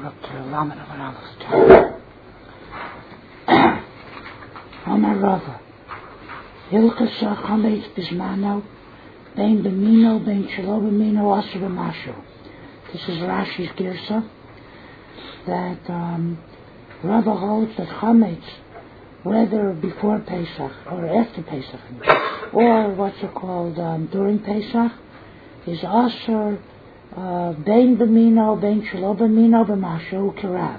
We're up to Lamed of Aleph. Amar Rava. Hilchasa chametz bismano, bein b'mino, bein shelo b'mino, aser b'mashu. This is Rashi's girsa, that Rava holds that chametz, whether before Pesach or after Pesach, or what's it called during Pesach, is aser bein b'mino, bein shelo b'mino, b'mashu kirav.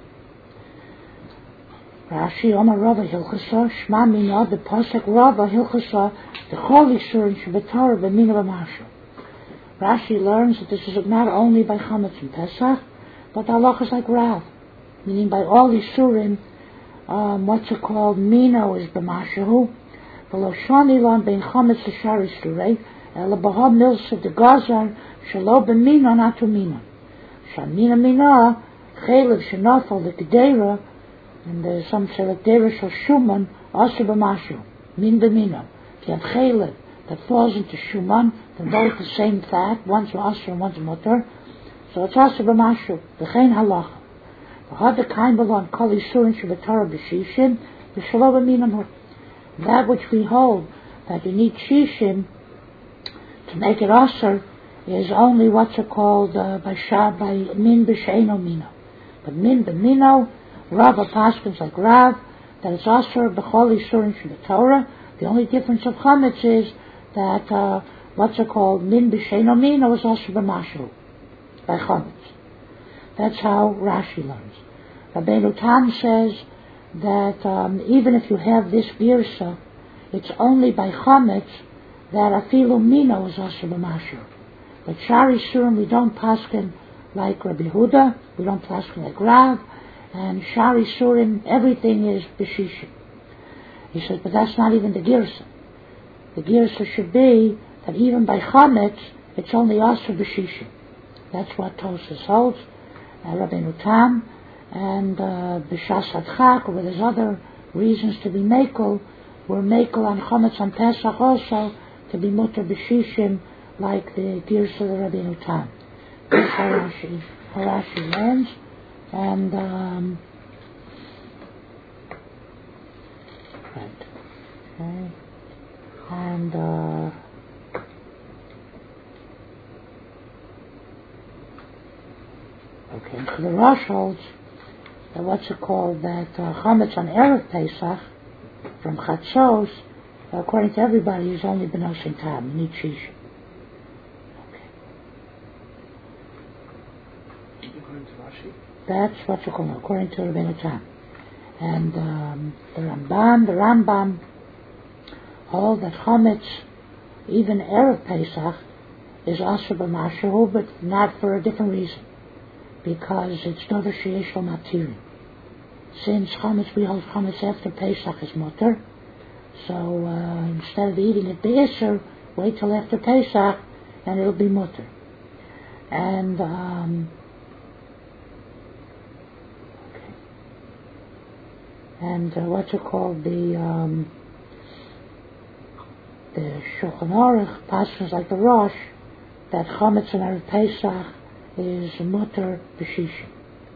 Rashi Amar Rava Hilchasa Shma Mina the Pasuk Rava Hilchasa the Chol Yisurin Shabbatar B'Mina B'Mashu. Rashi learns that this is not only by Chametz and Pesach, but the halachas like Rav, meaning by all Yisurin. What's it called? Mina is B'Mashu. V'lo Shani Lan Ben Chametz L'Shar Yisurei Ela B'Ha Milsav the Gazar Shalo B'Mina Natu Mina. Shamina Mina Chelev Shenafal the Kedera. And there's some say like Deresh or Shuman, Aser b'mashu, Min b'mino. If you have Chelev that falls into Shuman, they're both the same fat, one's Aser and one's Mutter, so it's Aser b'mashu, V'chein halacha. V'had the kain b'lon kol Yisurin Shabbatar b'shishim, V'shalo b'minam. That which we hold, that you need Shishim to make it Aser, is only what's it called, by Min b'sheino mino. But Min b'mino, Rava paskins like Rav, that it's Aser b'chol Yisurin Shabbatorah. The only difference of chametz is that what's it called, min b'sheino mino is Aser b'mashu by chametz. That's how Rashi learns. Rabbeinu Tam says that even if you have this girsa, it's only by chametz that afilu mino is Aser b'mashu. But Shari Yisurim we don't paskin like Rabbi Huda, we don't paskin like Rav. And Shari Surim, everything is B'shishim. He says, but that's not even the Girsa. The Girsa should be that even by Chametz, it's only Aser B'shishim. That's what Tosas holds, Rabbeinu Tam, and B'shas Adchak, where there's other reasons to be Mekel, we're Mekel on Chametz on Pesach also, to be Mutter B'shishim, like the Girsa of Rabbeinu Tam. That's how Rashi learns. And right, okay, and okay. So the Rosh holds that what's it called, that chametz on erev Pesach from Chatzos, according to everybody, is only b'noshin tam, you need shishim. That's what's it called, according to Rabbeinu Tam. And the Rambam, all that chametz, even erev Pesach, is Aser b'mashu, but not for a different reason, because it's davar sheyesh lo matirin. Since chametz, we hold chametz after Pesach is mutter, so instead of eating it b'Isser, wait till after Pesach, and it'll be mutter. And what's it called, the Shulchan Aruch passes like the Rosh, that chametz and erev Pesach is mutter b'shishim.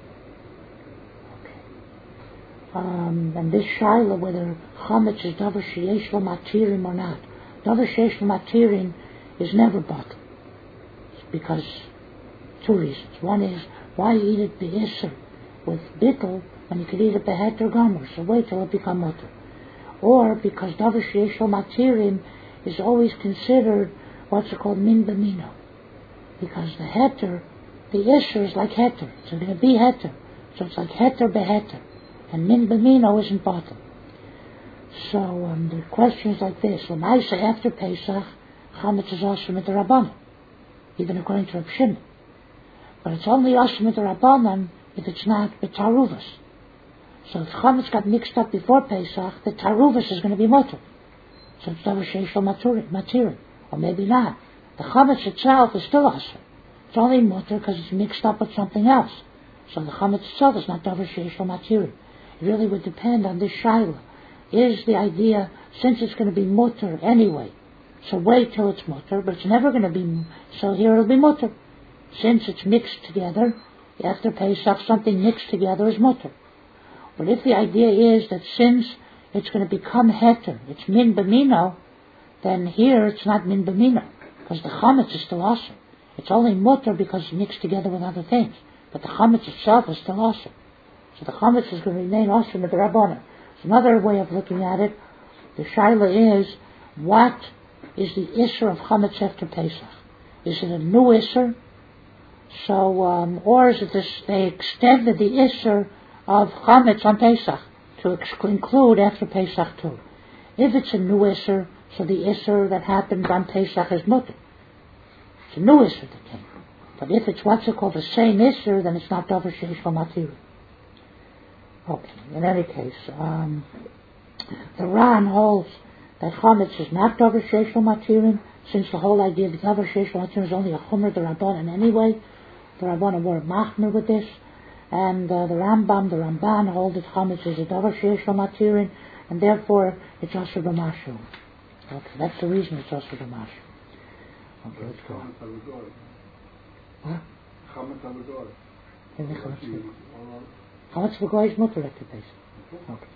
Okay. And this shaila, whether chametz is davar sheyesh lo matirim or not, davar sheyesh lo matirim is never bottled. Because two reasons. One is, why eat it b'Isser with bittul when you could eat it behet or gomer, so wait till it become mutter. Or because davar sheyesh lo matirim is always considered what's it called, min b'mino, because the heter, the isser is like heter, it's going to be heter, so it's like heter beheter, and min b'mino isn't bottom. So the question is like this: when I say after Pesach, chametz is aser midrabanan, even according to Reb Shimon, but it's only aser midrabanan if it's not b'taruvas. So if chametz got mixed up before Pesach, the taruvas is going to be mutter. So it's davar sheyesh lo matirim, or maybe not. The chametz itself is still aser. It's only mutter because it's mixed up with something else. So the chametz itself is not davar sheyesh lo matirim. It really would depend on this shaila. Is the idea, since it's going to be mutter anyway, so wait till it's mutter, but it's never going to be, so here it'll be mutter. Since it's mixed together, after Pesach something mixed together is mutter. But if the idea is that since it's going to become heter, it's min b'mino, then here it's not min b'mino, because the chametz is still asur. It's only mutter because it's mixed together with other things. But the chametz itself is still asur. So the chametz is going to remain asur with the rabbanan. So another way of looking at it, the shaila is, what is the isser of chametz after Pesach? Is it a new isser? So, or is it this, they extended the isser of chametz on Pesach to include after Pesach too. If it's a new isser, so the isser that happens on Pesach is mutter. It's a new isser that came. But if it's what's it called the same isser, then it's not davar sheish lo matir. Okay, in any case, the Ran holds that chametz is not davar sheish lo matirin, since the whole idea of davar sheish lo matirin is only a chumr the Rabbanan anyway. The Rabbanan were machmer with this. And the Rambam, the Ramban hold that chametz is a davar sheish lo matirin, and therefore it's asur b'mashu. Okay, that's the reason it's asur b'mashu. Okay, let's go. What? Chametz v'goy is mutter after Pesach. Okay.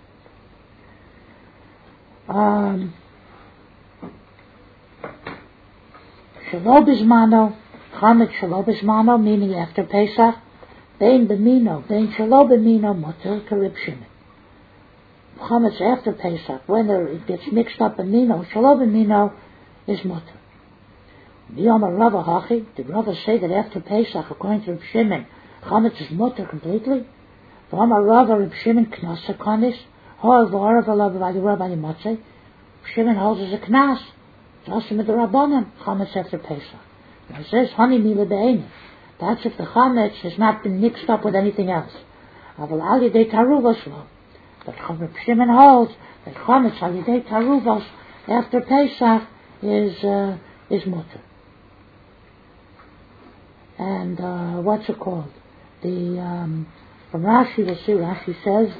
Shelo b'zmano, chametz shelo b'zmano, meaning after Pesach. Bein b'mino, bein shelo b'mino, mutter karib shimon. Chametz after Pesach, when it gets mixed up in mino, shelo b'mino is mutter. B'yom Rava hachi, did Rava say that after Pesach, according to Reb Shimon, chametz is mutter completely? V'amar Rava Reb Shimon knas hakonis, ha'al v'arav alav v'adi Rabbi Matzeh. Shimon holds as a knas. It's also with the Rabbanan, chametz after Pesach. Now it says, hani mila be'eini. That's if the chametz has not been mixed up with anything else. Aval al yedei taruvos lo. But Reb Shimon holds that chametz al yedei taruvos after Pesach is mutter. And what's it called? From Rashi, we'll see. Rashi says,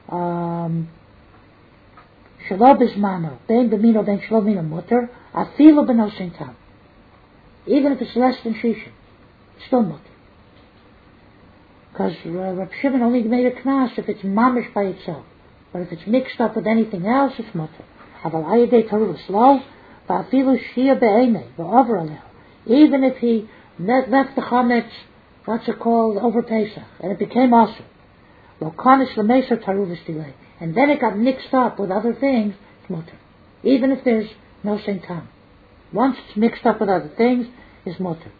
shelo b'zmano, bein b'mino, bein shelo b'mino mutter, afilu b'nosin tam. Even if it's less than shishim, it's still mutter. Because Reb Shimon only made a knas if it's mamish by itself. But if it's mixed up with anything else, it's mutter. Aval ayedei taruvos lo, va'afilu shia be'enei, va'over alehu. Even if he left the chametz, what's it called, over Pesach, and it became asur. Lo kanis l'meser taruvos delay. And then it got mixed up with other things, it's mutter. Even if there's no same time. Once it's mixed up with other things, it's mutter.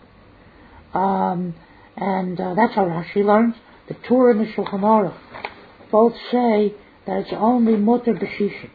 That's how Rashi learns. The Torah and the Shulchan Aruch both say that it's only mutter b'shishim.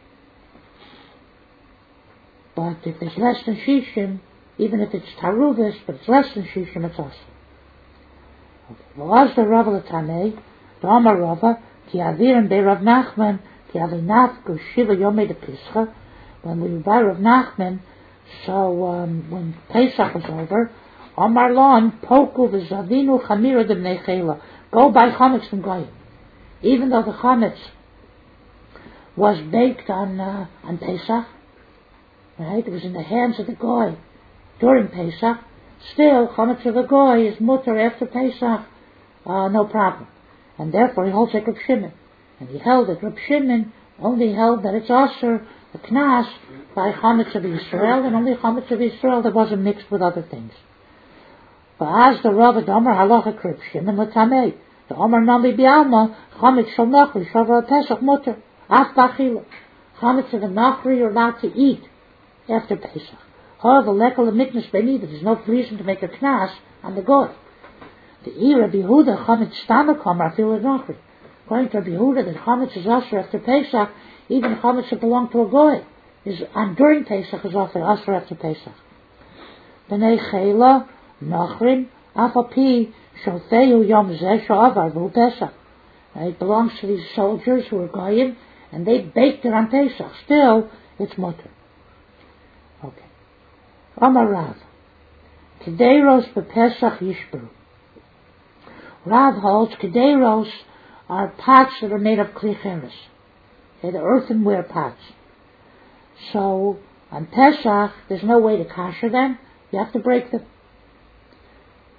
But if it's less than shishim, even if it's taruvos, but it's less than shishim, it's asur. V'laz the Rava l'tanei, the Amar Rava, ki avirim be Rav Nachman, ki avinafku shiva yomei de Pischa. When we were by Rav Nachman, so when Pesach was over, Amar Lon poku v'zavinu chamira de bnei chela. Go buy chametz from goyim. Even though the chametz was baked on Pesach, right? It was in the hands of the goy during Pesach. Still, chametz of the goy is mutter after Pesach, no problem. And therefore he holds like Reb Shimon. And he held that Reb Shimon only held that it's asur, the knas, by chametz of Yisrael, and only chametz of Yisrael that wasn't mixed with other things. But as the Rava Domer halacha Reb Shimon l'tamei, the Omer nami bi'alma, chametz shel nachri, shavar Pesach mutter, af b'achila. Chametz of the nachri you're allowed to eat after Pesach. However, lekel miknas b'ni, there's no reason to make a knas on the goy. The Rabbi Yehuda chametz stamakom afil nachri. According to Rabbi Yehuda, that chametz is asur after Pesach, even chametz that belong to a goy is during Pesach is asur after Pesach. B'nei chela nachrim afapi shoteyu yom zeh sho'avar v'hu Pesach. It belongs to these soldiers who are goyim, and they baked it on Pesach. Still, it's mutter. Okay. Amar Rav, kedeiros b'Pesach yishbru. Rav holds kedeiros are pots that are made of klicheres. Okay, the earthenware pots. So, on Pesach, there's no way to kasher them. You have to break them.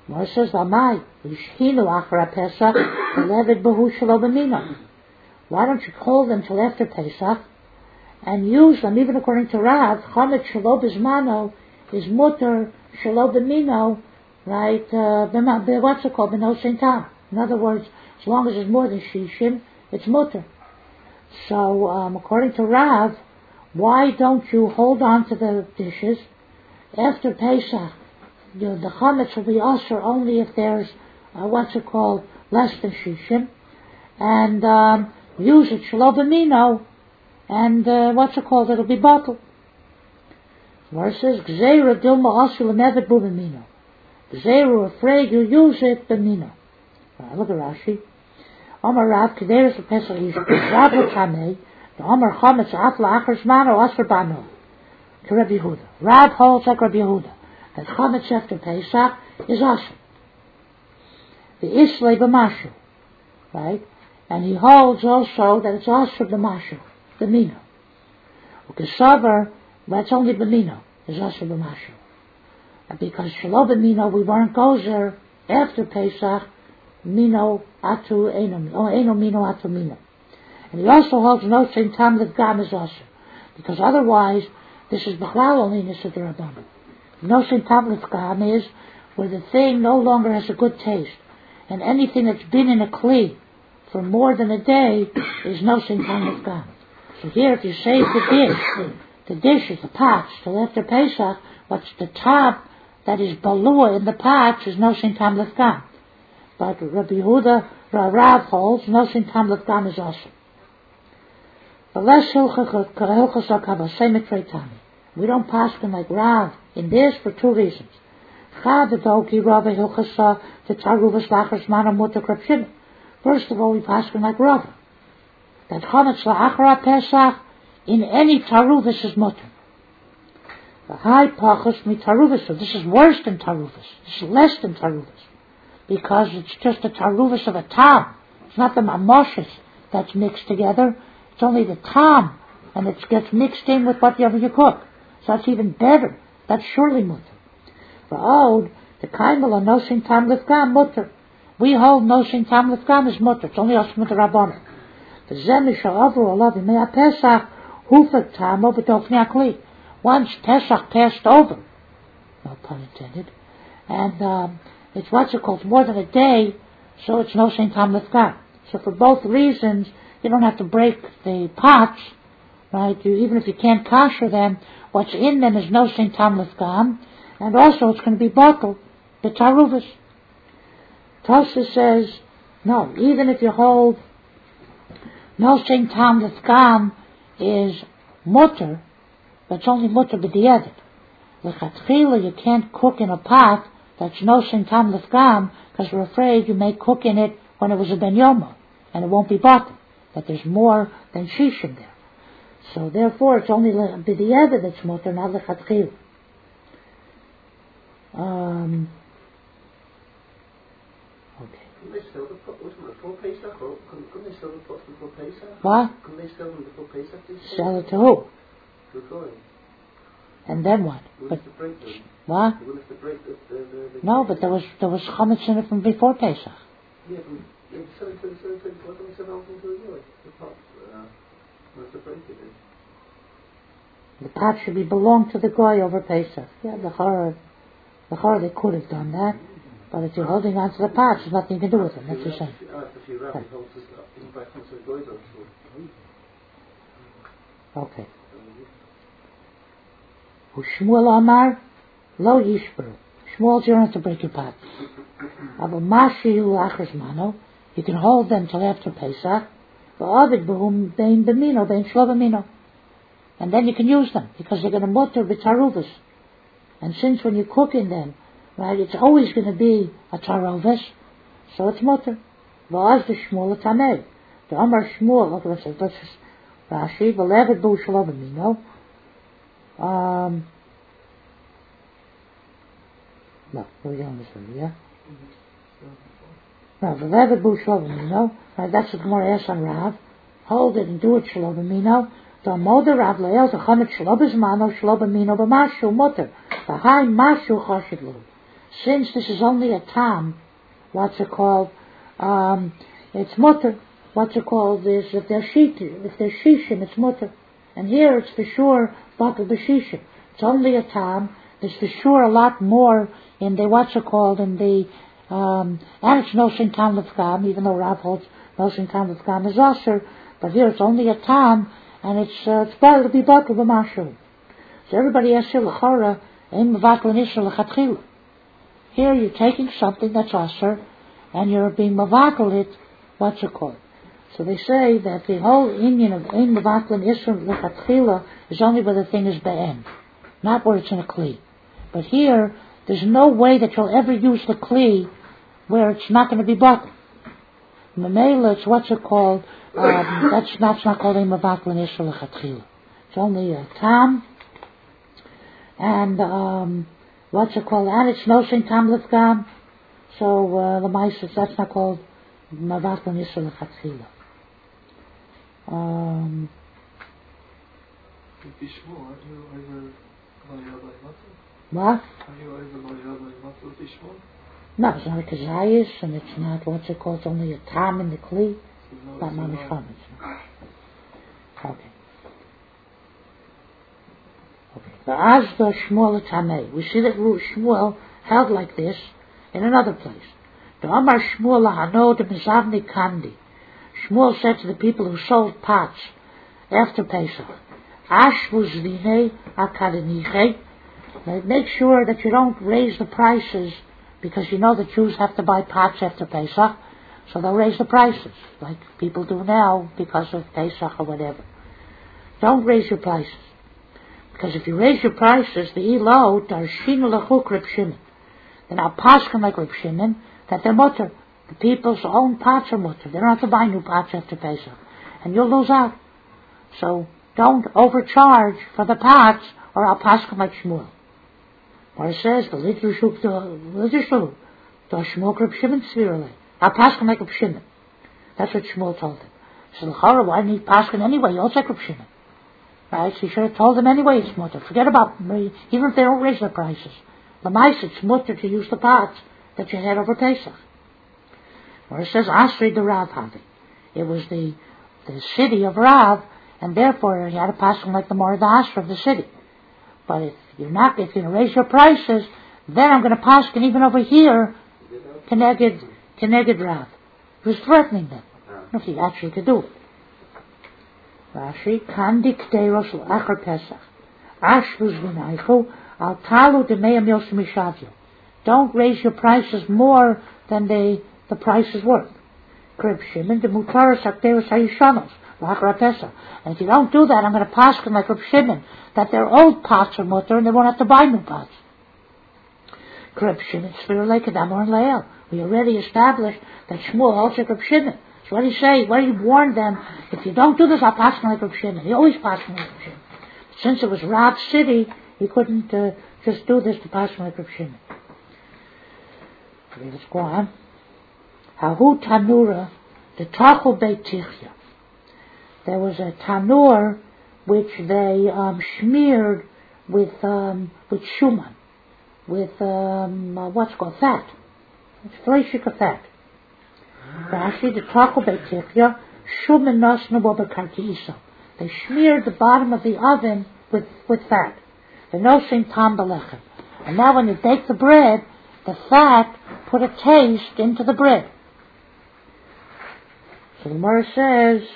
Mor says, Lamai, Yishhinu Achra Pesach, Levid Behu Shelo B'mino. Why don't you hold them till after Pesach and use them, even according to Rav, Chametz Shelo B'zmano is mutter Shelo B'mino, right, what's it called, B'no Shintam. In other words, as long as it's more than Shishim, it's mutter. So, according to Rav, why don't you hold on to the dishes after Pesach? The chametz will be usher only if there's, less than Shishim, and use it Shelo B'mino, and it'll be bottled. Verses Gzeira Dilma Asul Mevet Bu B'mino. Gzeira afraid you use it B'mino. Look at Rashi. Omar Rav Kederes Pesach Yishpur Rav L'Tamei the Omar Chametz Afla Achar Shmano Asher Bano to Rabbi Yehuda. Rav holds like Rabbi Yehuda that Chametz after Pesach is Asher. The Islay B'Mashu, right? And he holds also that it's Asher B'Mashu, B'mino. Ukesavar, that's only B'mino, is Asher B'Mashu. And because Shelo B'mino, we weren't gozer after Pesach, Mino Atu Eno Mino Atu Mino. And he also holds no same time that Gam is Asher. Because otherwise, this is B'chlal only Nisa D'Rabbanan. No same time with Gam is where the thing no longer has a good taste. And anything that's been in a kli for more than a day is no same time with Gam. So here, if you save the dishes, the pots, till after Pesach, what's the top that is balua in the pots is no same time with Gam. But Rabbi Yehuda, Rav holds, no sin tam l'fgam is also. The less hilchas hakava, same tami. We don't pass them like Rav in this for two reasons. Chad adoki Rav hilchasa to taruvas lachar shmana mutter krapshin. First of all, we pass them like Rav. That chametz la'achar Pesach in any taruvas is mutter. The high pachas mi taruvas. So this is worse than taruvas. This is less than taruvas. Because it's just a taruvas of a tam. It's not the mamoshes that's mixed together. It's only the tam, and it gets mixed in with whatever you cook. So that's even better. That's surely mutter. For Od, the kaimel on nosin tam lifgam mutter. We hold nosin tam lifgam is mutter. It's only us mutter rabbanon. The zemisha over olav mea pesach hufak tam over dofniakli. Once Pesach passed over, no pun intended, and it's more than a day, so it's no same time lifgam. So for both reasons, you don't have to break the pots, right? Even if you can't kosher them, what's in them is no same time lifgam, and also it's going to be bottled, the taruvas. Tosha says, no, even if you hold no same time lifgam is mutter, but it's only mutter b'di'evet. L'chatchila, you can't cook in a pot that's no shintam lefgam, because we're afraid you may cook in it when it was a ben yoma, and it won't be bottled. But there's more than shishim there. So therefore, it's only b'di'evet that's mutter, not lechatchila. Okay. Can they sell the pot before Pesach? Or can they sell the pots before Pesach? What? Can they sell them before Pesach? Sell it to who? To the Kohen. And then what? But to break them. What? They will have to break the No, but there was chametz in it from before Pesach. Yeah, sell it to the pot, and sell it to the pot. We'll have to break it then. The pot should belong to the goy over Pesach. Yeah, the horror they could have done that. But if you're holding on to the pot, there's nothing you can do with it. That's the same. Okay. Shmuel Amar, lo yishber. Shmuel, you don't have to break your pot. Aval mashi lachar shmano, you can hold them till after Pesach. V'avid b'hum bein b'mino, bein shlo b'mino. And then you can use them, because they're going to mutter b'taruvas. And since when you cook in them, right, it's always going to be a taruvas, so it's mutter. V'az the Shmuel tamei. The Amar Shmuel, look what it says, Rashi, v'levet b'hu shlo b'mino. No, we're going this one, yeah? No, the leather boo shalom, right, that's what the Gemara asks on Rav. Hold it and do it shalom amino. The moder Rav leil, the chamet shalom mano, shalom amino, b'mashu mutter. The high mashu chashidlu. since this is only a tam, it's mutter. Is if they're shishim, it's mutter. And here it's for sure bakel b'shishim. It's only a tam. There's for sure a lot more in the in the and it's nosin tam lefkam, even though Rav holds nosin tam lefkam is usher, but here it's only a tam, and it's better to be bakel b'mashal. So everybody asks you l'chora ein mevakel nisher l'chatchila. Here you're taking something that's usher, and you're being mevakel it. So they say that the whole union of ein mevakel nisher l'chatchila is only where the thing is be'en, not where it's in a kli. But here, there's no way that you'll ever use the kli where it's not going to be bakel. Mamela, it's that's not called ein mevakel nisher l'chatchila. It's only a tam, and and it's nosin tam lefgam. So the ma'aser, that's not called mevakel nisher l'chatchila. What? No, it's not a kazayas, and it's not it's only a tam in the kli. Not mamish chametz. Okay. The Azda Shmuel Tamei. We see that Shmuel held like this in another place. The Amar Shmuel lahano de mizavni kandi. Shmuel said to the people who sold pots after Pesach, Ashvu zvine akadeniche. Make sure that you don't raise the prices, because you know the Jews have to buy pots after Pesach, so they'll raise the prices, like people do now because of Pesach or whatever. Don't raise your prices, because if you raise your prices, the ilot are shinu lechuk Reb Shimon. Then I'll paskin like Reb Shimon that they're mutter. The people's own pots are mutter. They don't have to buy new pots after Pesach, and you'll lose out. So don't overcharge for the pots, or I'll paskin like Shmuel. Or it says, the Lidrishuk, the Shmuel Reb Shimon Tzvirale. I'll paskin like Reb Shimon. That's what Shmuel told him. So l'chara, why didn't he paskin anyway? You'll take Reb Shimon. Right? So he should have told them anyway it's mutter. Forget about me, even if they don't raise their prices. L'mais, it's mutter to use the pots that you had over Pesach. Or it says, Asri the Rav Havi. It was the city of Rav, and therefore he had a paskin like the more the Asra of the city. But if you're going to raise your prices, then I'm going to paskin even over here, Keneged Rav. He was threatening them. If he actually could do it. Rashi, Kandik Deiros Achar Pesach. Ashvuz Vinaychu, Al Talu Demeim Yosim Mishavyo. Don't raise your prices more than the price is worth. Krib Shimon, the Mutaras Akteros Hayishanos, Lachar Pesach. And if you don't do that, I'm going to paskin like Krib Shimon, that their old pots are mutter and they won't have to buy new pots. Krib Shimon, Sphere Lake Adamor and Lael. We already established that Shmuel holds like Krib Shimon. So what do you say? What do you warn them? If you don't do this, I'll paskin like Krib Shimon. He always paskin like Krib Shimon. Since it was Rav's city, he couldn't just do this to paskin like Krib Shimon. Okay, let's go on. Hahu Tanura, the Tachel Beit Tichya. There was a tanur which they smeared with shuman, with what's called fat. It's fleishik of fat. Rashi, the Tachel Beit Tichya, shuman nosnu b'karkiisa. They smeared the bottom of the oven with fat. The nosin tam belechem. And now when you bake the bread, the fat put a taste into the bread. So the Gemara says,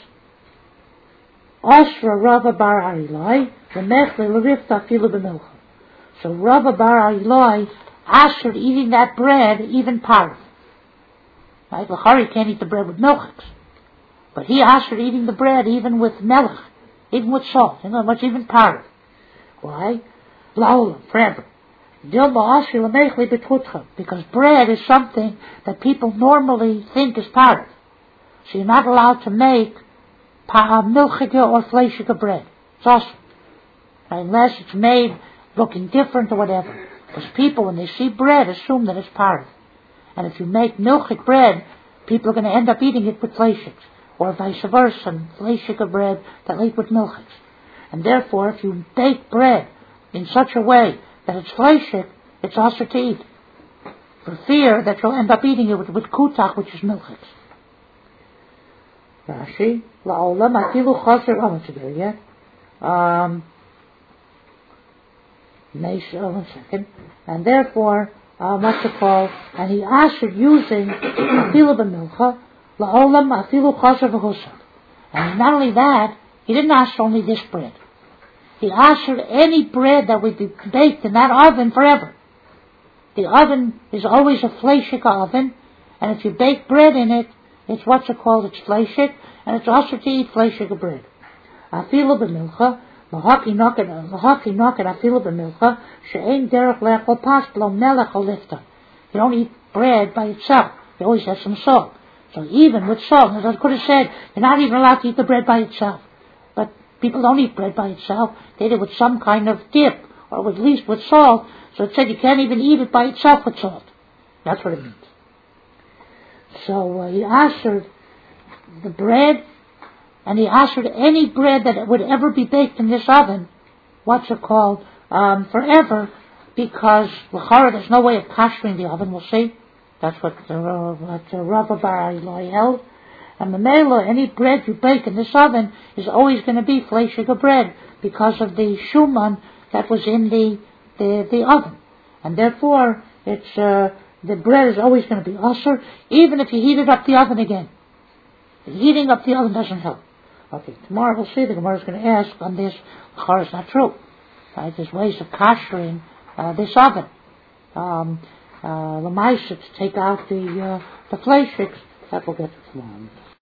Asra Rava bar Arilai, v'mechle l'rifta afilu b'milcha. So Rava bar Arilai ashered eating that bread even parv. Right? L'chari can't eat the bread with milchiks. But he ashered eating the bread even with melech, even with salt, much even parv. Why? La'olam, forever. Dilma asri l'mechle b'tutcha. Because bread is something that people normally think is parv. So you're not allowed to make milchige or fleishige bread. It's awesome. Unless it's made looking different or whatever. Because people, when they see bread, assume that it's parv. And if you make milchig bread, people are going to end up eating it with fleishigs. Or vice versa, and fleishige bread that eat with milchigs. And therefore, if you bake bread in such a way that it's fleishig, it's also to eat. for fear that you'll end up eating it with kutach, which is milchix. Rashi, la'olam afilu chaser, oh, it's there yet. One second. And therefore, what's it called? And he ashered using afilu b'milcha, la'olam afilu chaser v'husar. And not only that, he didn't ask only this bread. He ashered any bread that would be baked in that oven forever. The oven is always a fleishik oven, and if you bake bread in it, it's what's it called? It's fleishik, and it's also to eat fleishik of bread. Afilu b'milcha, lahaki noket afilu b'milcha, she'ein derech le'echol pas b'lo melech o lifta. You don't eat bread by itself. You always have some salt. So even with salt, as I could have said, you're not even allowed to eat the bread by itself. But people don't eat bread by itself. They eat it with some kind of dip, or at least with salt. So it said you can't even eat it by itself with salt. That's what it means. So he ashered the bread, and he ashered any bread that would ever be baked in this oven, what's it called, forever, because l'chara there's no way of kashering the oven, we'll see. That's what Rabbi Bar Eloi held. And the mela, any bread you bake in this oven is always going to be fleishig of bread because of the shuman that was in the oven. And therefore, it's the bread is always going to be usher, even if you heat it up the oven again. The heating up the oven doesn't help. Okay, tomorrow we'll see. The Gemara is going to ask on this. L'chara is not true. Right? There's ways of kashering this oven. L'maisa to take out the fleishiks. That we'll get to tomorrow.